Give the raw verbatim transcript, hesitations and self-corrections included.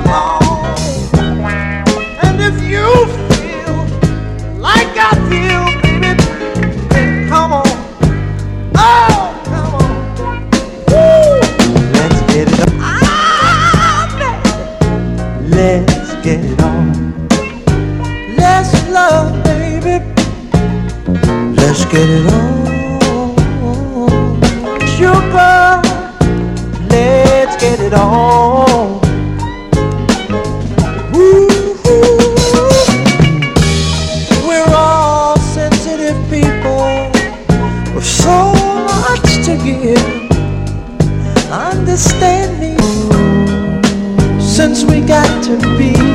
along. And if you feel like I feel, baby, then come on. Oh, come on. Woo! Let's get it on. Ah, baby. Let's get it on. Let's love, baby. Let's get it on. Sugar, let's get it on. Woo-hoo. We're all sensitive people with so much to give. Understand me, since we got to be